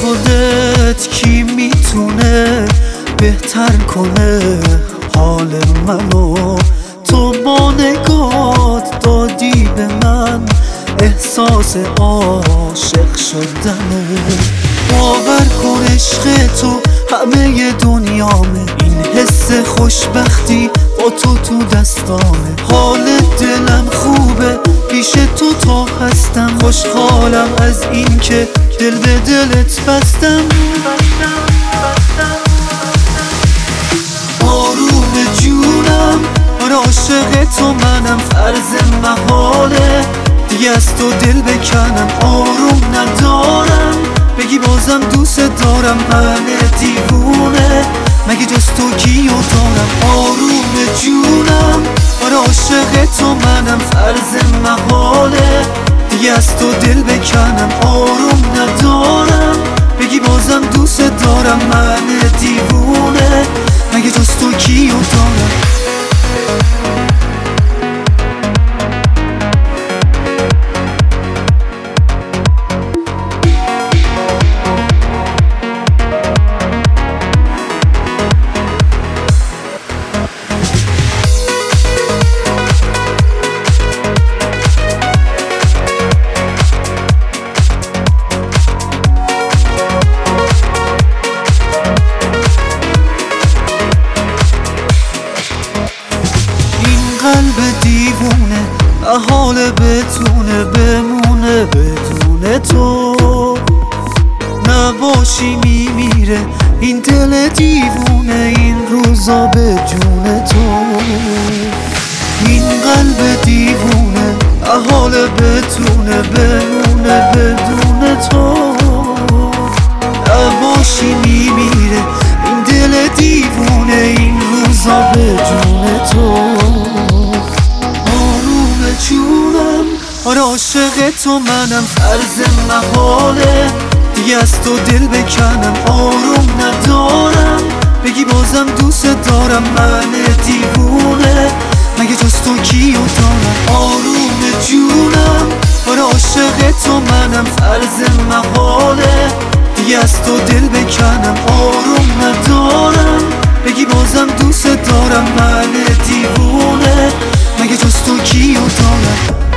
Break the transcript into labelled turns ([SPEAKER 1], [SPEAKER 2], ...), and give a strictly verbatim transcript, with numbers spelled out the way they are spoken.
[SPEAKER 1] خودت کی میتونه بهتر کنه حال منو؟ تو با نگات دادی به من احساس عاشق شدنو. باور کن عشق تو همه دنیامه، این حس خوشبختی با تو تو دستامه. حال دلم خوبه پیش تو تا هستم، خوشحالم از این که دل به دلت بستم. آروم جونم آره عاشق تو منم، فرض محاله دیگه از تو دل بکنم. آروم ندارم بگی بازم دوست دارم، من دیوونه مگه جز تو کیو دارم؟ آروم جونم آره عاشق تو منم، فرض محاله دیگه از تو دل بکنم. آروم ندارم بگی بازم دوست دارم، من دیوونه مگه جز تو کیو دارم؟ قلب دیوونه حال بتونه بمونه بدون تو، نباشی میمیره این دل دیوونه این روزا به جون تو. این قلب دیوونه حال بتونه بمونه بدون تو، نباشی میمیره این دل دیوونه این روزا به جون تو. آره عاشق تو منم، فرض محاله دیگه از تو دل بکنم. آروم ندارم بگی بازم دوست دارم، من دیوونه مگه جز تو کیو دارم؟ آروم جونم آره عاشق تو منم، فرض محاله دیگه از تو دل بکنم. آروم ندارم بگی بازم دوست دارم، من دیوونه مگه جز تو کیو دارم؟